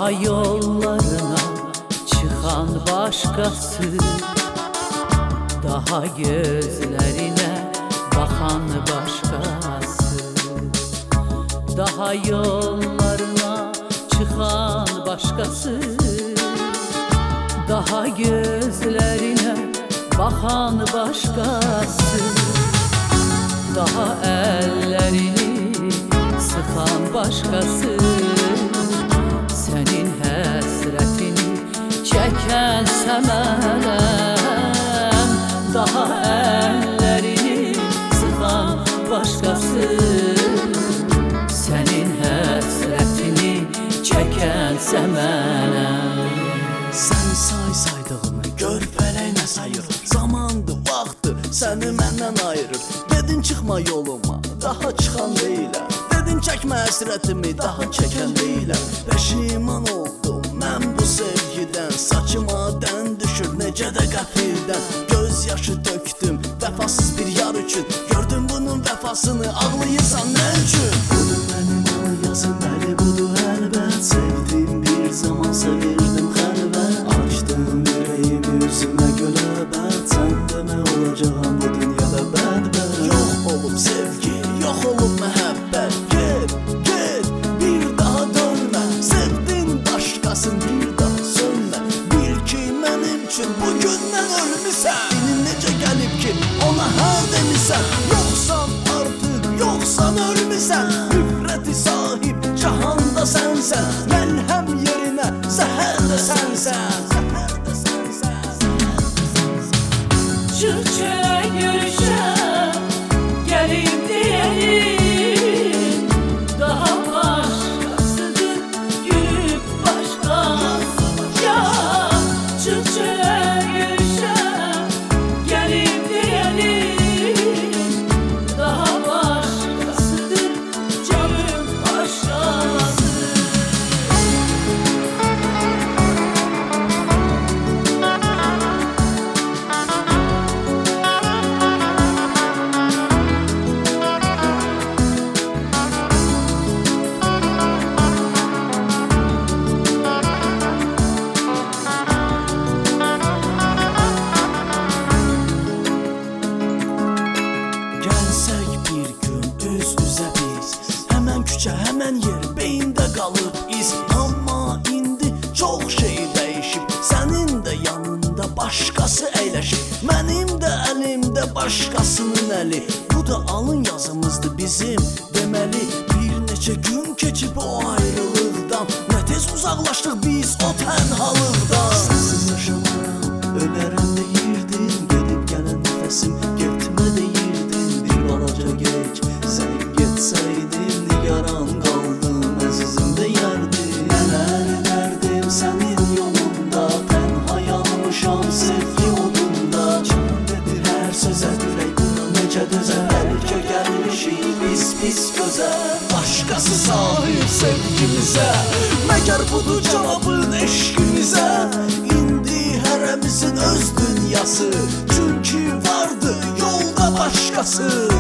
Daha yollarına çıkan başkası, daha gözlerine bakan başkası. Daha yollarına çıkan başkası, daha gözlerine bakan başkası. Daha ellerini sıkan başkası, senin həsrətini çəkən mənəm. Daha əllərini sıxan başqası, senin həsrətini çəkən mənəm. Sən say saydığını gör fələk nə sayır. Zamandı, vaxtı səni məndən ayırır. Dedin çıxma yoluma, daha çıxan deyiləm. Dedin çəkmə həsrətimi, daha çəkən deyiləm. Peşiman oldum mən bu sevgidən, saçıma dən düşür necə də qəfildən. Göz yaşı töktüm vəfasız bir yar üçün, gördüm bunun vəfasını, ağlayırsan nə üçün? Budur mənim al yazım, bəli budur əlbət. Sevdim bir zaman, sevirdim xəlvət. Açdım ürəyimi üzümə göləbət. Sən demə olacağım bu dünyada bədbət. Yox olub sevgi, yox olub məhəbbət. Get, get, bir daha dönmə. Sevdin başqasın, bir daha sönmə. Bil ki mənim üçün bugündən ölmüsən. Dilin necə gəlib ki ona hə demisən. Yoxsan artıq, yoxsan ölmüsən. Müfrəti sahib cahanda sənsən. Məlhəm yerinə zəhər də sənsən. Çıx çölə görüşəm, gəlim deyəlim. Daha başqasıdır, gülüb başqası. Çıx çölə görüşəm, gəlim deyəlim. Daha başqasıdır, gülüb başqası. Gəlsək bir gün üz-üzə biz, həmən küçə, həmən yer beyində qalıb iz. Amma indi çox şey dəyişib, sənin də yanında başqası əyləşib. Mənim də əlimdə başqasının əli. Bu da alın yazımızdı bizim, deməli. Bir neçə gün keçib o ayrılıqdan, nə tez uzaqlaşdıq biz o tənhalıqdan. Sənsiz yaşamaram, ölərəm deyirdin, gedib gələn nəfəsim getmə deyirdin. Bir balaca geç, sən getsəydin, nigaran qaldım, əzizim deyərdin. Nələr edərdim sənin yolunda, tənha yanmışam sevgi odunda. Kim dedi hər sözə ürək buna necə dözər? Bəlkə gəlmişik biz pis gözə, başqası sahib sevgimizə. Məgər budur cavabın eşqimizə? İndi hərəmizin öz dünyası, çünki vardı yolda başqası.